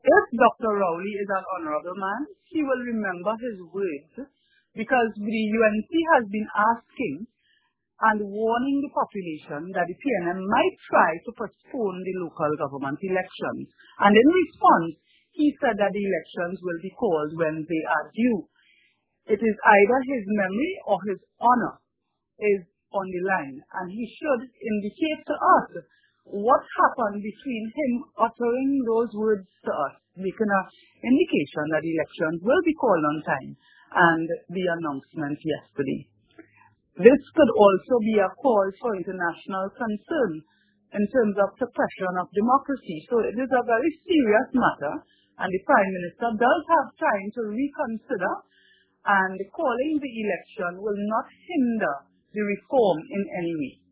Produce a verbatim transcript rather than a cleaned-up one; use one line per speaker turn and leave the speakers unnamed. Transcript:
If Doctor Rowley is an honorable man, he will remember his words because the U N C has been asking and warning the population that the P N M might try to postpone the local government elections. And in response, he said that the elections will be called when they are due. It is either his memory or his honor is on the line, and he should indicate to us what happened between him uttering those words to us, making an indication that the elections will be called on time, and the announcement yesterday. This could also be a call for international concern in terms of suppression of democracy. So it is a very serious matter, and the Prime Minister does have time to reconsider, and calling the election will not hinder the reform in any way.